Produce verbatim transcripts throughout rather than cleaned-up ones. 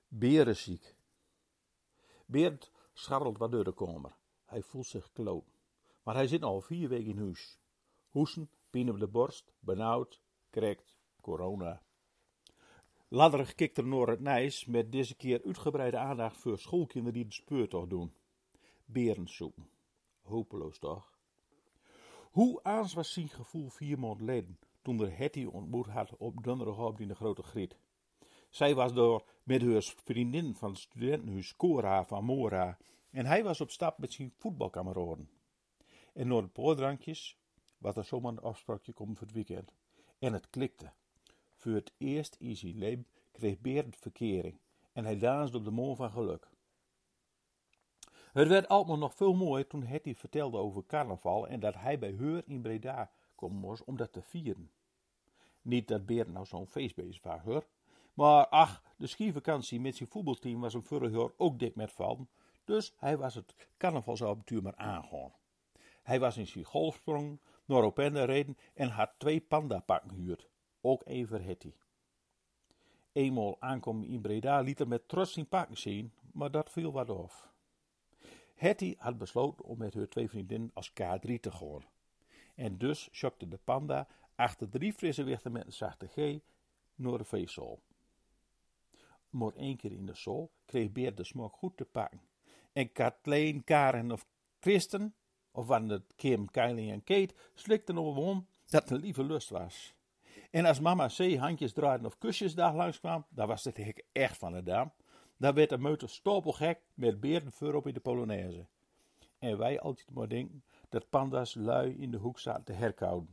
Beer is ziek. Berend scharrelt wat door de kamer. Hij voelt zich kloot. Maar hij zit al vier weken in huis. Hoesten, pijn op de borst, benauwd, krekt, corona. Ladderig kikt er naar het nijs met deze keer uitgebreide aandacht voor schoolkinderen die de speurtocht doen. Berend zoeken. Hopeloos toch? Hoe aans was zijn gevoel vier maanden geleden toen er Hetty ontmoet had op donderdag in de Grote Griet. Zij was door met haar vriendin van het studentenhuis Cora van Mora en hij was op stap met zijn voetbalkameraden. En door de poordrankjes was er zomaar een afspraakje komen voor het weekend. En het klikte. Voor het eerst in zijn leven kreeg Berend verkering en hij dansde op de moon van geluk. Het werd allemaal nog veel mooier toen Hetty vertelde over carnaval en dat hij bij haar in Breda komen moest om dat te vieren. Niet dat Berend nou zo'n feestbeest was, hoor. Maar ach, de skivakantie met zijn voetbalteam was hem vorig jaar ook dik met vallen. Dus hij was het carnavalsavontuur maar aangegaan. Hij was in zijn golfsprong naar Opende reden en had twee pandapakken gehuurd. Ook één voor Hetty. Eenmaal aankomen in Breda liet er met trots zijn pakken zien, maar dat viel wat af. Hetty had besloten om met haar twee vriendinnen als K drie te gaan. En dus schokte de panda achter drie frisse wichten met een zachte G naar de feestzaal. Maar één keer in de zaal kreeg Beert de smaak goed te pakken. En Kathleen, Karen of Christen, of waren het Kim, Kylie en Kate, slikten op hem om dat het een lieve lust was. En als mama C handjes draaiden of kusjes daar langskwam, dan was het hek echt van de dame. Dan werd de meute stapelgek met Beert voorop in de Polonaise. En wij altijd maar denken dat panda's lui in de hoek zaten te herkouden.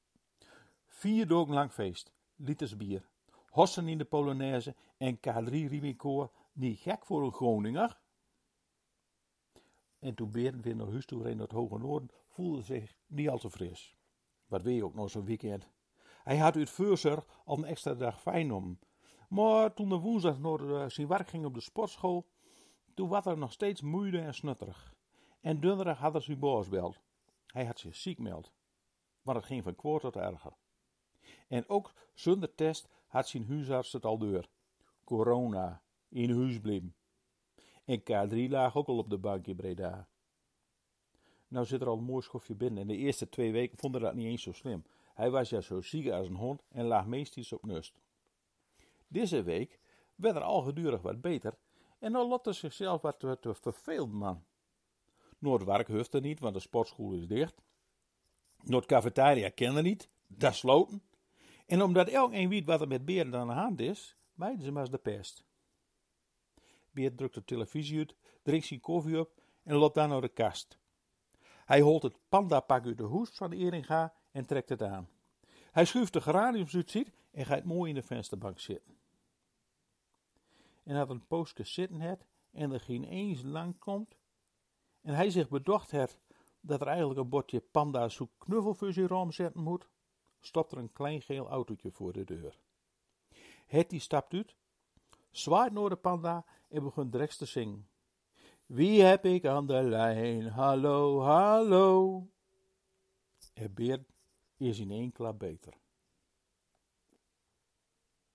Vier dagen lang feest, liters bier, hossen in de Polonaise en K drie Riemenkoor, niet gek voor een Groninger. En toen Berend weer naar huis toe reed naar het Hoge Noorden, voelde zich niet al te fris. Wat weet je ook nog zo'n weekend. Hij had uit voorzorg al een extra dag fijn om. Maar toen de woensdag naar zijn werk ging op de sportschool, toen was hij nog steeds moede en snutterig. En donderdag had hij zijn baas beld. Hij had zich ziek gemeld. Maar het ging van kwaad tot erger. En ook zonder test had zijn huisarts het al door. Corona, in huis blijven. En K drie lag ook al op de bank in Breda. Nou zit er al een mooi schofje binnen en de eerste twee weken vonden dat niet eens zo slim. Hij was ja zo ziek als een hond en lag meestal op nust. Deze week werd er al gedurig wat beter en dan lotte zichzelf wat te, te verveeld man. Noordwerk hoeft er niet, want de sportschool is dicht. Noord cafetaria kende niet, dat sloten. En omdat elk een weet wat er met Berend aan de hand is, meiden ze maar als de pest. Berend drukt de televisie uit, drinkt zijn koffie op en loopt dan naar de kast. Hij holt het pandapak uit de hoes van de Eringa en trekt het aan. Hij schuift de geraniums uit en gaat mooi in de vensterbank zitten. En had een poosje zitten het en er geen eens lang komt. En hij zich bedacht heeft dat er eigenlijk een bordje panda zoek knuffel voor zijn raam zetten moet, stopt er een klein geel autootje voor de deur. Hetty stapt uit, zwaait naar de panda en begint direct te zingen. Wie heb ik aan de lijn? Hallo, hallo. En Berend is in één klap beter.